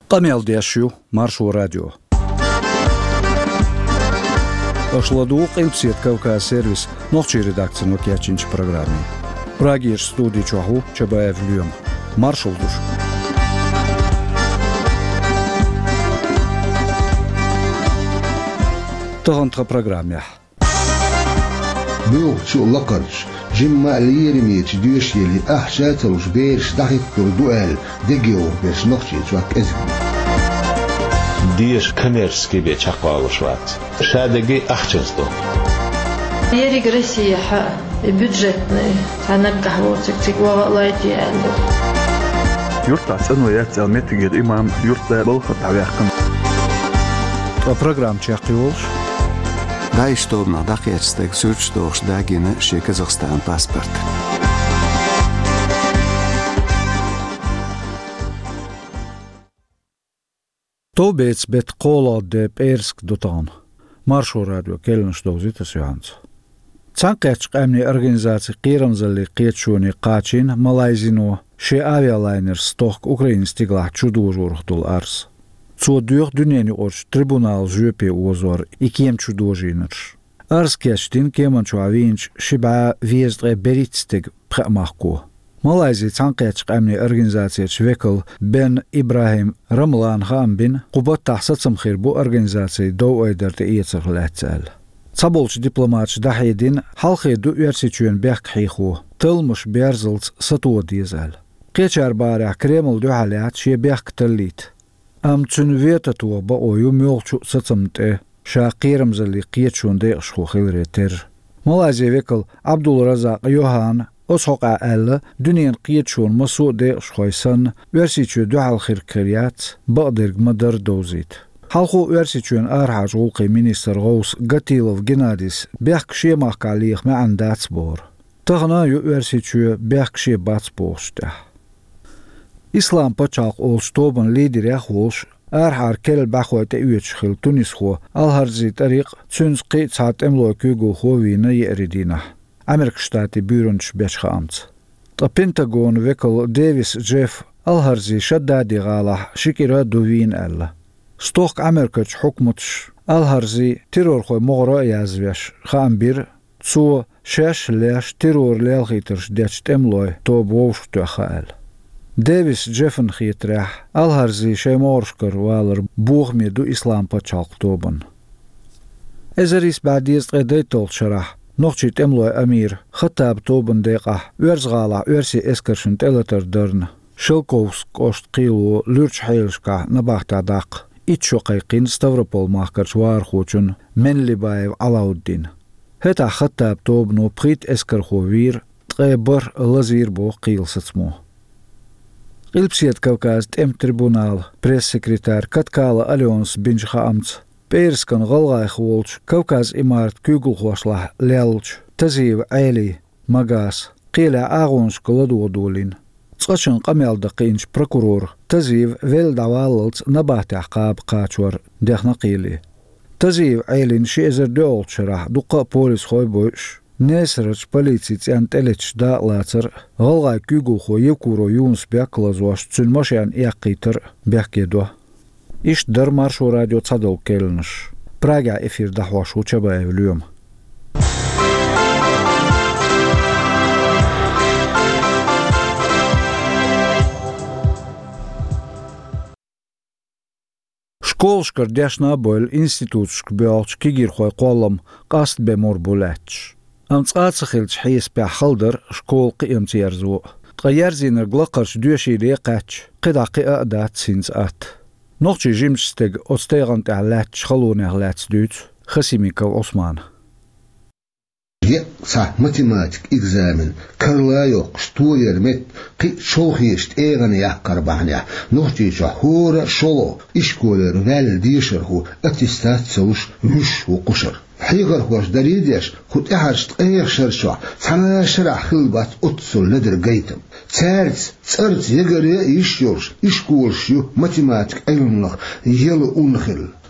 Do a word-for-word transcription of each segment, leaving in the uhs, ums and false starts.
Камел Дяшью, Маршу радио. Ашладук Эльпсет Кавказ сервис, ночи редакции Нокиачинч программе. Прагиш студии Чаху, Чабаев Люем. Маршал душ. Тахантха программе. بيوقتو لقرش جمع ليرميت ديوش يلي أحشات وشبيرش دقيق كردوال دقيو بيش نقشي توك إزم ديش كميرسكي بيش أقوالشوات شادقي أحشنستو يري قرسي حق بيدجتني تنقح ووتك تقوى غلايتي عنده يرتع سنو ياتي المتجد إمام يرتع بلخط عويقن Программ Чахтиолш. Да и что на дакетстек сучдош дагина ши Казахстан паспорт. Тобец бет кола де перск дотан. Маршу радио келнш дозитас Йоанс. Цанкач камни организации Киранзали Кетшуни Качин Малайзино ши авиалайнер сток Украин стигла чудожурхдул арс. Цо дюх дюнени орч трибунал жюпе озор и кем чудожинерш. Арс кештин кеманчу авинч шиба вездре беритстег пхамахко. Малайзи цанкач камни организация чвекл Бен Ибрахим Рамлан Хамбин кубат тахсацам хирбу организации до ойдерте иецер лацал. Цаболч дипломатч дахидин халхи ду уерсичуен беххиху тылмыш берзлц сатуодизал. Кечар барах Кремл дюхалят ши бехкталит. Am tsunvetatu ba oyu mölchu satsamte Shaqirm zali qiyachunde shxu khilreter Malazi vekal Abdul Razak Yohan oshoqa al dunyan qiyachun masude shxoysan versichu dual khirkriyat baqderg madar dozit Halxu versichun arhaj ulqi minister Gous Gatilov Genadis bexkshi maqalih ma andatsbor Taghna yu versichu bexkshi batsboshta İslam paçaq olstoban lideri xoş arhar kel baxoyte üyçxil Tunisxo alharzi tariq çünsqi çat emloku go xovina yeridina Amerika Ştatı bürünç beşxamts Ta Pentagon vekal Davis Jeff alharzi şaddadi galah şikira duvin alla Stoq Amerikaç hukmutş alharzi terror xoy moğra yazveş xambir çu şeş leş terror lelxitirş deç emloy to bovştu xal Davis Jeff'n khitrah alharzi shaymorshkar waler bughmi du islam pachaq toban Ezeris badiz qedaytol sharah noqchi temloy amir khatab toban deqa urzgala ursi eskershun telater dern Shilkovsk kost qilo lurch heilska nabachta daq itchoqayqin Stavropol mahkarch war khochun Menlibayev Alauddin Heta khatab tobno prit esker khovir tqebar lazir bo qilsatsmo Ilpsiet Kavkaz tem tribunal press-sekretär Katkala Alyons Binjkhamts Perskan Galgay Kholch Kavkaz imart Kugulkhoslah Lelch Taziv Ali Magas Qila Agons Koladodolin Tsqachin qamelda qinch prokuror Taziv vel dawalts nabat aqab qachwar dexnaqili Taziv Alin shezer dolchra duqa polis khoybosh Nesrach полициц антелеч да лацер голгай күгү хойе куро юнс бяклазош цүнмошян яқитер бякедо иш дар маршу радио цадол келнш Прага эфирда хошу Чабаев Люем Школшкар дяшна бол институтшк бялч кигир хой қолам қаст бемор булач Амцqatsxilch his be khalder shkol qimt yarzu tqayarzinner glaqarsh dushi liqach qidaqi adat sins at noqchi jimsteg ostegant alat khalone alat duts khasimikal Osman Je sa matematik examen karla yok stuyer met qi shogist egan yaqqar bahnya noqchi shahura sholo ishkoler vel disherhu attestat sosh mush وقشر حيقر خوش دريديش خود احرشت ايغ شرشو سانا شرح خلبات اتسل لدر قيتم تارت تارت يقر يشيوش يشكولش يو ماتيماتيك ايلنخ يلو انخل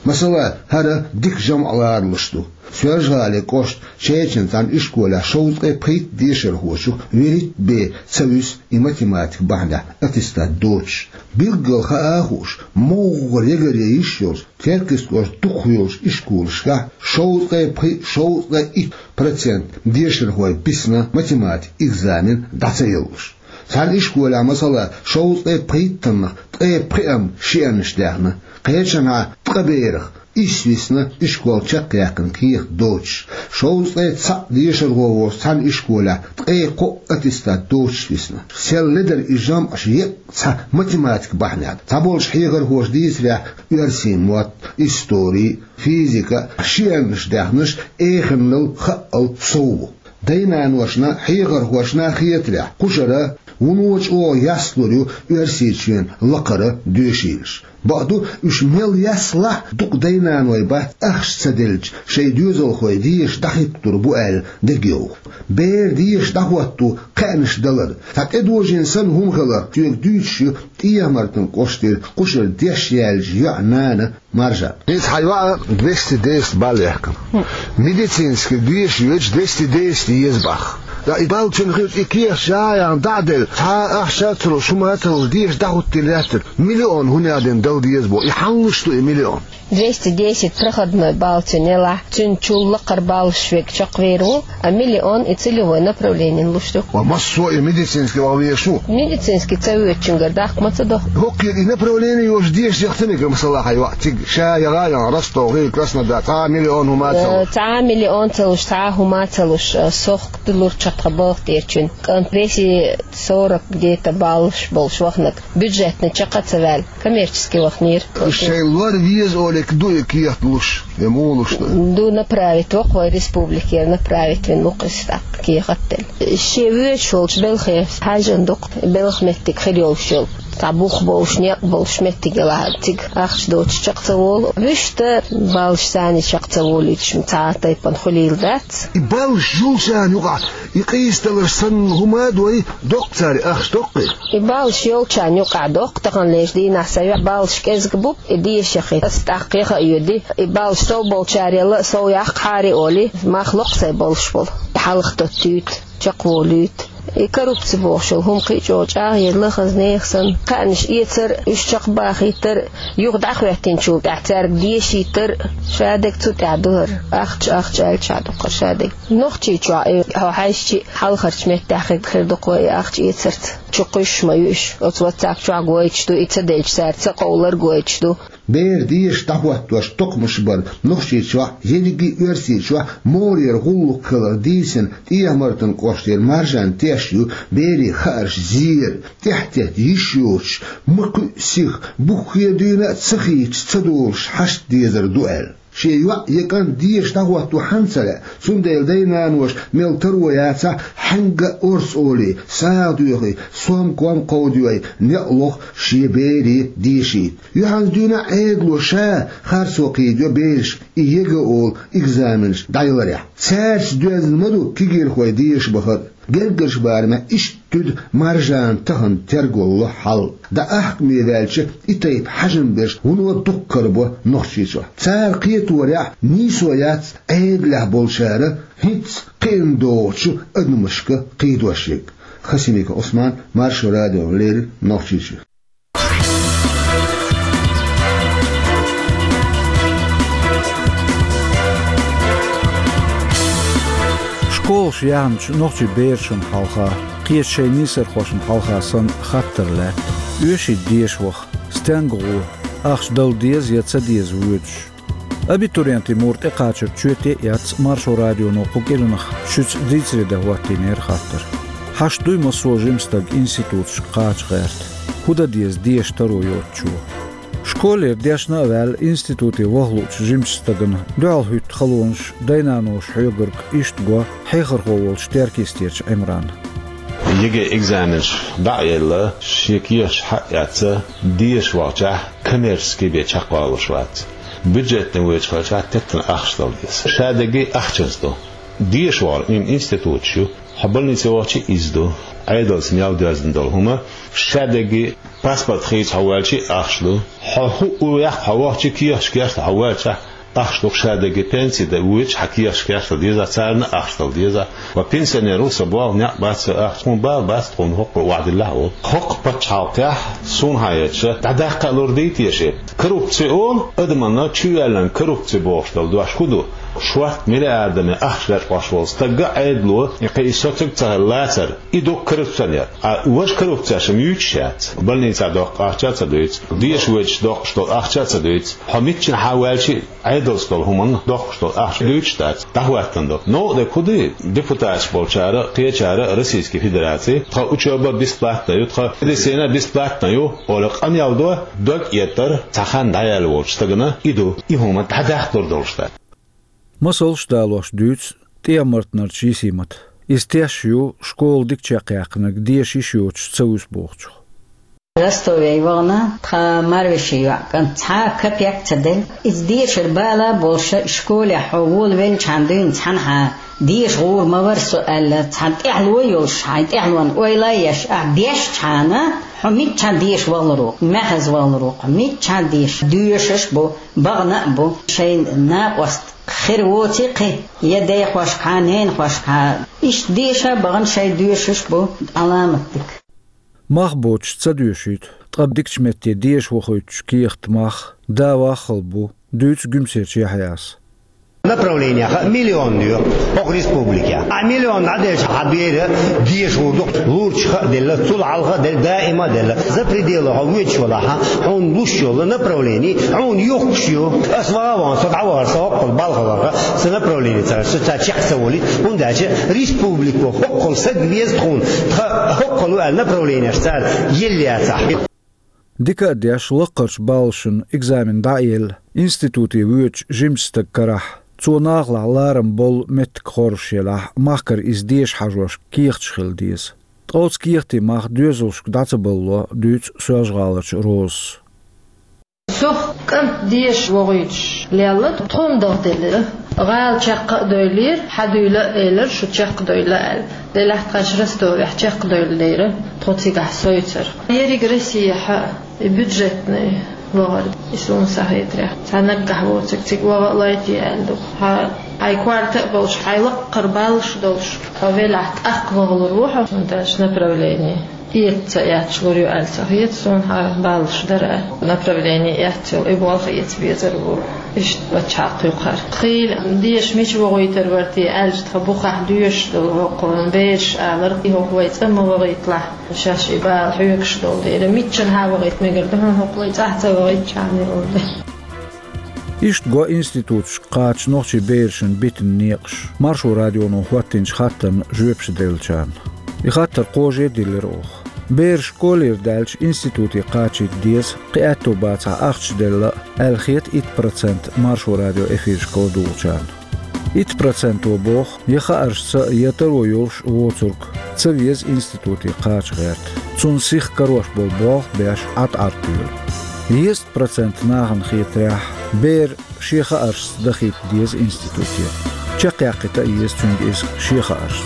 Mesela hara dik jam'alarmıştı. Sözhali koşt çeçintan işkola şovzqe payt dişir hoşu verit be savus i matematik bahda atista doç bilgil haahuş moğur yegere işyoz terkis koş tuxyoz işkoluşka şovzqe pay şovzqe ik procent dişir hoy bisna matematik egzamin datsayılmış. Sen işkola mesela şovzqe paytın qe pm şiyanışdağını qeçana tqabeyrix İşvisna işkol çak yakın kiyik doç. Şovzqe tsa dişir govo san işkola tqe ko atista doç visna. Selleder ijam aşiye tsa matematik bahnad. Tabolş higar hoş disra üersin muat istori fizika şiyanış dahmış eğinlil xal soğu. Daynan vaşna higar hoşna xiyetla. Kuşara Unuç o yasluru üersiçin laqara düşilir. Ba'du üç mil yasla duk daynan oyba ahşsadilç şey düzol koy diyiş dahiptur bu el degiyo. Ber diyiş dahvattu qaniş dalar. Tak edoş insan humgala tüyek düçü tiyamartın koştir kuşur deşyelci yanana marja. Biz hayva двести десять balyakın. Medicinski düyüş yüç двести десять yezbah. Da ibal çünkü iki yaşayan dadel ta ahşatro şumatro diş dahuttilatır milyon hunadın daldiyez bu ihanlıştı milyon двести десять проходной балчинела чунчуллакар балшвек чакверу а миллион и целевое направление лушту а массо и медицинский вовешу медицинский цавечин гордах мацадо хокки и направление юж диш яхтамик масалла хайватик шаяга расту غير краснодар та миллион хуматалуш та миллион целуш та хуматалуш сохтлур чатабах терчин конпрессии сорок где-то балш болшвахнак бюджетный чакацавал коммерческий вахнир шейлор виз Дуй киятлуш, емулуш. Ду направить в какой республике направить в Нукистак киятел. Шевет шолч белхе хажандук белхметтик хриолшол. Табух болшняк болшметтик ладтик ахш доч чакцавол. Виште балшсани чакцаволич мтаатай панхулилдат. И балш жулшан юга. И кисталер сан гумадой доктор ахш докки. И балш йолчан юга доктор леш ди насая балш кезгбуп и ди шахи. Стақиqa yudi ibal so bolcharela so yaqari oli makhluq say bolshbol halqta tüt chaqvolut e korrupsiya boshul hum qijocha yerli xaznexsan qanish yeter üç chaqbaxiter yuqda xwetin chu da'tar dieshiter shadek tut adur aqch aqch alchadu qashadek noqchi chu hayshi halqarchmet daxil khirduq wa aqch yetert chuqish mayush otwatak chu goychdu itsadech sartsa qowlar goychdu Ber diş tahvattuş tokmuş bar noxçi çwa yenigi örsi çwa morir gulluk kılır disin tiyamartın koştir marjan teşyu beri harş zir tehtet yişuş mıkı sih bukhiyedine tsıxiç tsadulş haş dizer duel شيء يكن ديش تهوت وحنسلة سندل دينان وش ملترو ياتsa حنج أرس أولي سادوي سوم قوم قودوي نقلق شيبيري ديشي يهان دونا عيدلو شا خارسو قيدو بيش إيجا أول إكزامنش دايلريا سارس دوزن مدو كيجير خوي ديش بخر Gergers barma iştüd marjan tahın tergollu hal. Da ahkmi velçi itayip hajım bir unu dukkar bu nohçiço. Tsar qiyet varya nisoyat eğlah bolşarı hiç qindoçu admışkı qiydoşik. Xasimika Osman Marş Radio Leri nohçiço. Şkolş yanç noqçi berşin halqa qiyet şeyniser xoşun halqasan xatterle üşi diyeshvaq stengu axş dal diyez yatsa diyez vüç abiturienti murte qaçır çüete yats Marş Radio no qukelunaq şüç ditsrede huatiner xatter haş duyma sojimstag institut qaç qert huda diyez diyeshtaru yotçu Школер дяшна вал институте вахлуч жимстаган дуал хут халонш дайнанош хёгерк иштго хейхер ховол штеркистерч эмран Yige examens da'yella şekiyaş hayatsa diyeş vaqa kommerski be çaqvalışvat budjetni veçxalçat tetten axstalgis şadagi axçızdo diyeş var in institutçu حبلني سواتشي إزدو عيدل سمياو دازن دول هما شادقي باسبورت خيز حوالشي أخشلو حو وياخ حوالشي كياش كياش حوالشي أخشلو شادقي بنسي دا ويش حكياش كياش ديزا تسارنا أخشلو ديزا وبنسيونيرو سبوال نيق باس أخشلون بال باس تكون حق وعد الله حق بتشاوكه سون هايتش تعداق لورديتي يشي كروبسيون أدمنا تشيالن كروبسي بوشتل دواش خدو شوات ملي آدمي أخشلت باشولز تقع عيدلو يقيسوتك تهلاتر إدو كروبسيونير واش كروبسيشم يوتشات بلني تعدوق أخشات دويت ديش ويش دوق شتول أخشات دويت حميتشن حوالشي عيدلستول همان دوق شتول أخشات دويتشتات تهواتن دو نو ده كودي ديبوتاش بولشارة قيچارة روسيسكي فيدراتي تخا учёба бесплатно ю тخа медицина бесплатно ю олق ам явдо дог етер тахан даял волчтагына иду и хома тадахтор долшта Масол шталош дюц тиамартнар чисимат из тяшю школ дикчакяқнак диеш ишюч цаус бохчу Ростове Ивана, тха Марвишия, кан ца капяк цадел, из диеш рбала больше школе حول وين чандын цанха ديش غور مور سؤال تحت إحلو يوش حيت إحلوان ويلا يش ديش چانا حميد چان ديش والروق محز والروق حميد چان ديش ديشش بو بغنا بو شين ناقوست خيروتي قي يدي خوش قانين خوش قان إيش ديشا بغن شي ديشش بو علامتك ماخ بوش تصديشيت تقبدك شمتي ديش وخوش كيخت ماخ دا واخل بو دوش гюмсерчи حياس Направление миллион дıyor ок республика. А миллион надеж хабер диш урдук лурч дел тул алга дел даима дел за пределы хавич валаха он лушёл направление он ёкшё асваван садавар сок балгалага с направление са чахсаволи он даче республику хокол садвез тун хокол направление стар еллята Дика дяш лақарч балшын экзамен даил институти вüç жимстак карах цунагла ларам бол мет хоршела махкар из деш хажош кирчхил диес троц кирти мах дюзушк дацболло дюц сожгалыч роз Сох кам деш вогыч лялла тондордели гал чак дойлер хадуйла элер шу чак дойла эл делахт кашрасто чак дойлер троцига сойтер ериг Россия бюджетный وارد يسون صحيح تنقح وتكتك وغلايتي عنده هاي كوارت بولش حيلق قربالش دولش فبلعت أقوى الروح وانتاش نبروليني يت ياتشلوريو ألتهيت سون ها بالش درا نبروليني ياتو إبوال خيت بيتربو إيش بتشاق يقهر خيل ديش مش بغيتر ورتي ألج تبوخ ديش دول قرن بيش ألرقي هو كويت أما بغيطلع شاش إبال حيوكش دول دير ميتشن ها بغيت مقردهم هو كويت أحتا بغيت شعني دول إيش جو إنستيتوت قاتش نوخشي بيرشن بيتن نيقش مارشو راديو نو خواتنش خاتن جوبش ديلشان يخاطر قوجي ديلروخ بير شكولير دالش إنستيتوتي قاتشي ديز قياتو باتع أخش ديلا الخيط إيت برسنت مارشو راديو إفير شكو دولشان إيت برسنت وبوخ يخارش سا يترو يولش ووترك تسويز إنستيتوتي قاتش غيرت تون سيخ كروش بول بيش عط عطيل يست برسنت ناغن خيط راح بير شيخ أرش دخيت ديز إنستيتوتي چاقياقي تأيز تونج إسك شيخ أرش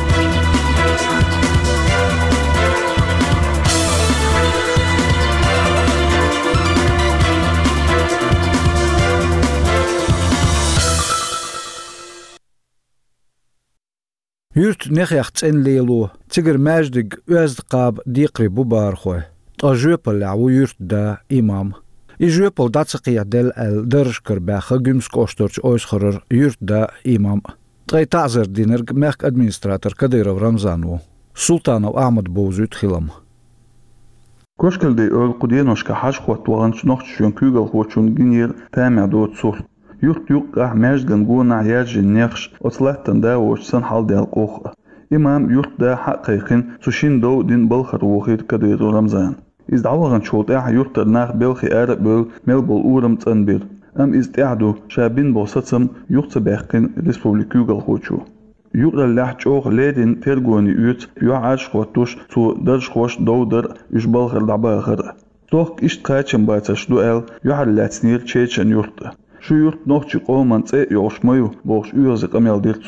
يرت نخيخت إن ليلو تجر ماجدق وازدقاب ديقري ببارخوه أجوبل لعو يرت دا إمام إجوبل داتسقيا دل ال درج كرباخة جمسك أشترش أوسخرر يرت دا إمام تغي تعزر دينرق مخك أدمينستراتر كديرو رمزانو سلطانو أحمد بوزيت خلم كوشكل دي أول قدينوش كحاش خوات وغنش نوخش شون كيغل خوشون جنير تامع دوت صور يوت يوق أحماج جنقون عياج النخش أصلحتن دا وشسن حال دي القوخ إمام يوت دا حقيقين سوشين دو دين بلخر وخير كديرو رمزان إز دعوغن شوط إح يوت ناخ بلخي آرق بل ميل بل أورم تنبير أم إز تعدو شابين بوسطم يوت باقين ريسبوبليكيوغل خوشو يوت اللح جوغ ليدين ترغوني يوت يوعاش خوتوش تو درش خوش دو در يش بلخر دعباخر توق إشت قاچن باتش دو ال يوحلاتنير چيچن يوت شو يوت نوخشي قومان تسي يوش مايو بوش يوزق أميال ديرتسو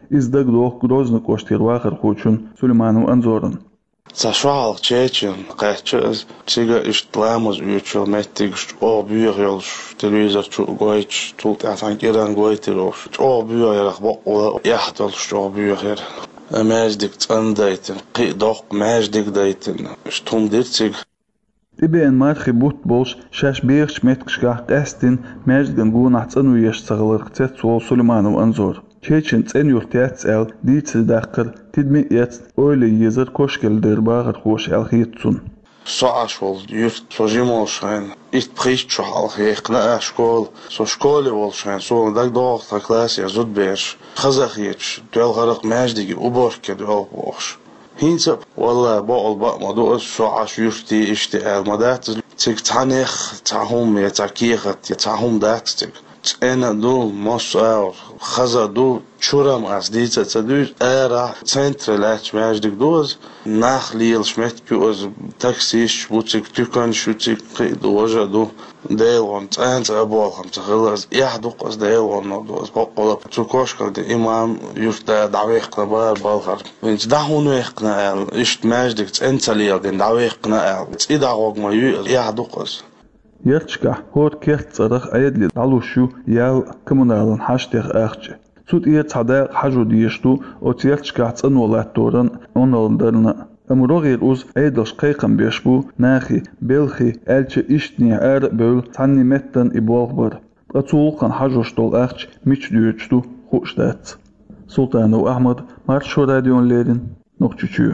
издаг дох грозно коштир вахар хочун Сулейманов Анзоран. Сашвал чечин качыз сига иштлamos учил меттигш о бюрелш телевизор чу гойч тулт асан киран гойтирош о бюрелах бо яхтолш о бюрел амаздик цандайтен қидох маздик дайтен штум дирциг Тибен мархи бут болш шаш бирч меткшгах гастин мазган гунахцан уяш цаглырцет сол Сулейманов Анзор. Чечин цен юртяц эл дийцэл даққыр тидми яц ойлы езір кошкелдер бағыр хош эл хитсун. Соаш бол юрт сожимол шайн ит притчу алхейқна школ со школе бол шайн со даг доғта класс я зуд берш қазақ еч дуэл ғарық мәждеги уборке дуэл бош. Хинца والله بقول بقى موضوع الساعة يفتي اشتغل مدات تك تانيخ تاهم يتاكيخت يتاهم داتك أنا دول مصر خزا دول شورم از دیت تدوی ارا سنترالش ماجدك دوز نخلیل شمت كوز تاکسیش بوتك تکان شوتك دوجا دو دیوان تانت ابوهم تخلص يحدق از دیوان دوز بقول تکوش کرد امام یفت دعویق نبار بالخر انت دهونو اقناع اشت ماجدك انتلیل دین دعویق نبار ایداغوگ ما يحدق از Yerchka hor kert zaraq ayadli dalushu yal kommunalan hashtag arch. Sut iet sada haju diyeshtu o tierchka tsan olat doran onaldarna. Amrogir uz aydos qayqan beshbu nahi belhi elche ishtni ar böl tanni mettan ibolbar. Atsulqan hajostol arch mich düçtu hoştat. Sultanov Ahmad Marsho radionlerin noqchuchu.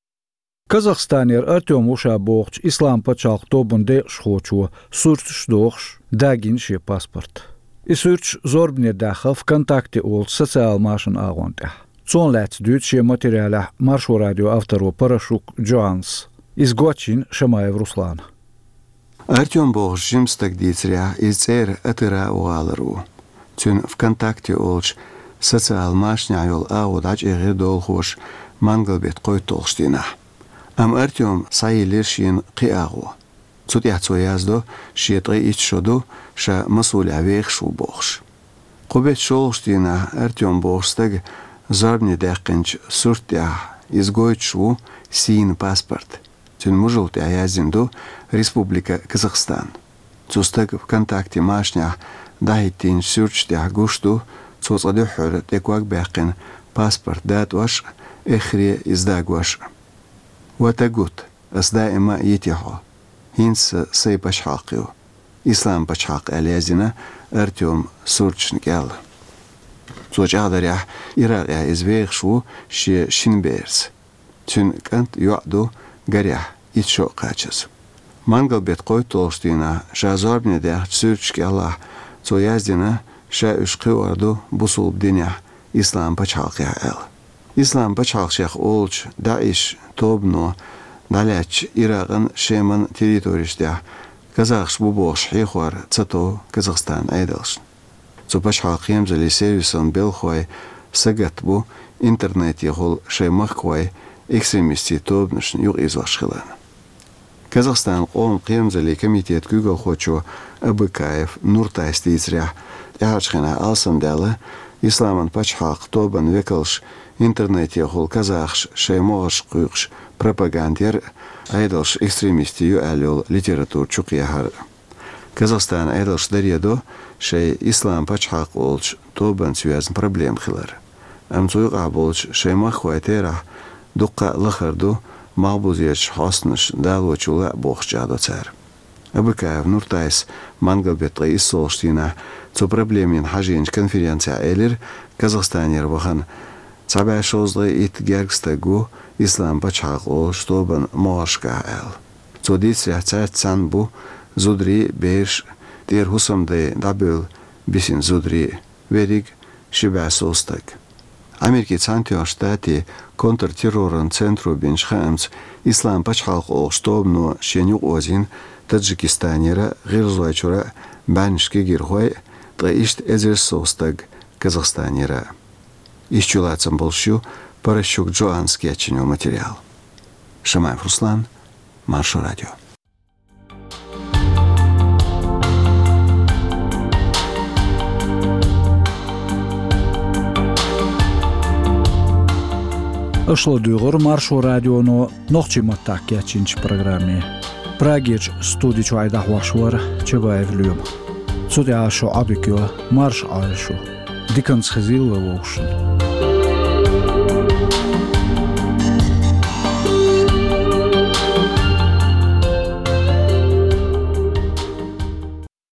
Казахстанер Артем Ушабохч ислам пачалq тобунде шхочу сурч дохш дагинши паспорт. И сурч зорбне даха ВКонтакте ол социал машин агонте. Цон лет дюче материаля Маршо радио автору Парашук Джоанс. Из Гочин Шамаев Руслан. Артем Бохч жимстак дицря изер атыра уалару. Цун ВКонтакте олч социал машин айол аудач эгер долхош мангалбет кой толштина. Am Артем сайилершин қиағу. Цут яцу яздо шетғи ит шоду ша масул авех шу бохш. Қубет шолштина Артем бохстаг зарбни даққинч суртя изгойт шу син паспорт. Цун мужулты аязинду Республика Казахстан. Цустаг ВКонтакте машня дахитин сурчтя гушту цуцадухур теквак бақин паспорт дат ваш эхре издаг ваш. وتجوت أس دائما يتيحو هينس سي بشحاقيو إسلام بشحاق أليازنا أرتيوم سورتش نكال زوج أغدر يح إراغ يح إزبيغ شو شي شنبيرز تون كانت يعدو غريح يتشو قاچز مانغل بيت قوي طولشتينا شا زاربني ديح سورتش كالله زو يازدنا شا اشقي وردو بصول بدينيح إسلام بشحاق يح أل إسلام بشحاق شيخ أولش داعش Тобно даляч Ираган шеман территориштя Казахш бубош хихвар цато Казахстан айдалш. Цупаш хаким зали сервисон белхвай сагатбу интернет ягол шемахвай экстремисти тобнышн юг извашхилан. Казахстан он қием зали комитет күгал хочо Абыкаев Нуртайсти изря яхачхина алсамдалы Исламан пачхак тобан векалш интернет ягол казахш шеймош куйш пропагандер айдалш экстремисти ю алел литератур чукияхар. Казахстан айдалш дарьядо шей ислам пачхак олч тобан связан проблем хилар. Амцуй габолч шеймах хвайтера дукка лахарду мабузияч хаснаш далочула бохчадо цар. Абыкаев Нуртайс мангалбет исолштина цо проблемин хажинч конференция элер Казахстанер вахан Цабай шозлы ит гергстагу ислам пачхакло штобан моашка эл. Цодисря цайт цанбу зудри беш тер хусамды дабыл бисин зудри вериг шиба солстаг. Америки цантио штати контртеррорен центру бенчхамц ислам пачхакло штобну шенюк озин Таджикистанера гирзуачура баншки гирхой траишт эзер солстаг Казахстанера. Исчулацам болщу Паращук Джоанский очинил материал. Шамаев Руслан, Маршо радио. Ошла дюгор маршо радионо нохчи маттак ячинч программе. Прагич студич вайда хвашвар чебаев люм. Цуди ашо абикё марш айшо. Диканс хазил вовшн.